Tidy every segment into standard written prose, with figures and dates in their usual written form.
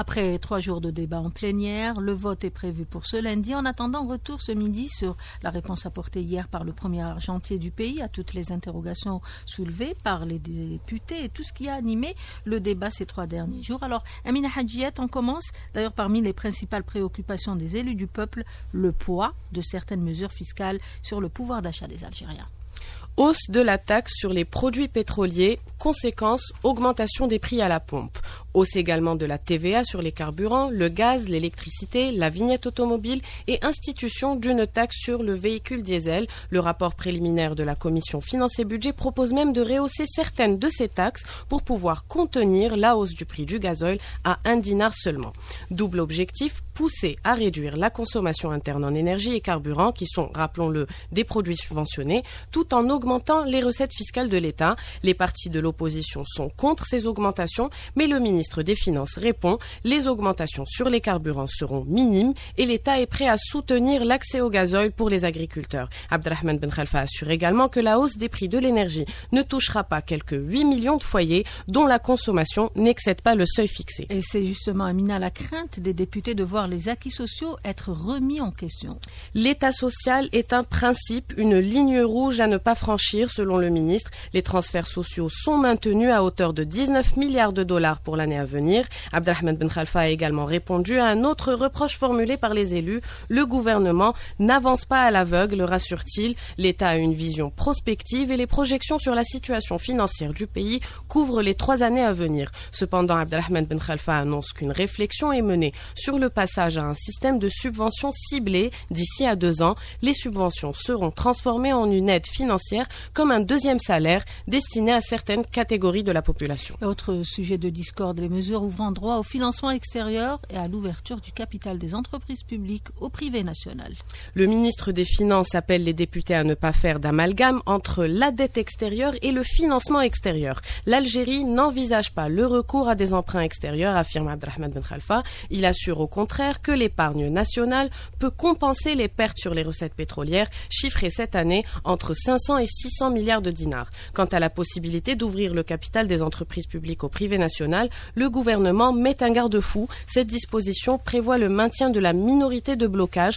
Après 3 jours de débat en plénière, le vote est prévu pour ce lundi. En attendant, retour ce midi sur la réponse apportée hier par le premier argentier du pays à toutes les interrogations soulevées par les députés et tout ce qui a animé le débat ces 3 derniers jours. Alors, Amina Hadjiet, on commence d'ailleurs parmi les principales préoccupations des élus du peuple, le poids de certaines mesures fiscales sur le pouvoir d'achat des Algériens. Hausse de la taxe sur les produits pétroliers, conséquence, augmentation des prix à la pompe. Hausse également de la TVA sur les carburants, le gaz, l'électricité, la vignette automobile et institution d'une taxe sur le véhicule diesel. Le rapport préliminaire de la commission Finances et Budget propose même de rehausser certaines de ces taxes pour pouvoir contenir la hausse du prix du gasoil à 1 dinar seulement. Double objectif, pousser à réduire la consommation interne en énergie et carburant qui sont, rappelons-le, des produits subventionnés, tout en augmentant les recettes fiscales de l'État. Les partis de l'opposition sont contre ces augmentations, mais le ministre des Finances répond « Les augmentations sur les carburants seront minimes et l'État est prêt à soutenir l'accès au gazoil pour les agriculteurs ». Abdelrahman Ben Khalfa assure également que la hausse des prix de l'énergie ne touchera pas quelques 8 millions de foyers dont la consommation n'excède pas le seuil fixé. Et c'est justement, Amina, la crainte des députés de voir les acquis sociaux être remis en question. L'État social est un principe, une ligne rouge à ne pas franchir selon le ministre. Les transferts sociaux sont maintenus à hauteur de 19 milliards de dollars pour l'année à venir. Abdelrahman Ben Khalfa a également répondu à un autre reproche formulé par les élus. Le gouvernement n'avance pas à l'aveugle, rassure-t-il. L'État a une vision prospective et les projections sur la situation financière du pays couvrent les 3 années à venir. Cependant, Abdelrahman Ben Khalfa annonce qu'une réflexion est menée sur le passage à un système de subventions ciblées d'ici à 2 ans. Les subventions seront transformées en une aide financière comme un deuxième salaire destiné à certaines catégories de la population. Autre sujet de discorde, les mesures ouvrant droit au financement extérieur et à l'ouverture du capital des entreprises publiques au privé national. Le ministre des Finances appelle les députés à ne pas faire d'amalgame entre la dette extérieure et le financement extérieur. L'Algérie n'envisage pas le recours à des emprunts extérieurs, affirme Abdelrahman Ben Khalfa. Il assure au contraire que l'épargne nationale peut compenser les pertes sur les recettes pétrolières, chiffrées cette année entre 500 et 600 milliards de dinars. Quant à la possibilité d'ouvrir le capital des entreprises publiques au privé national, le gouvernement met un garde-fou. Cette disposition prévoit le maintien de la minorité de blocage,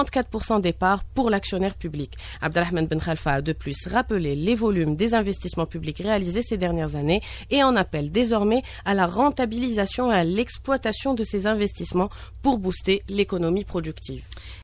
34% des parts pour l'actionnaire public. Abdelrahman Ben Khalfa a de plus rappelé les volumes des investissements publics réalisés ces dernières années et en appelle désormais à la rentabilisation et à l'exploitation de ces investissements pour booster l'économie productive.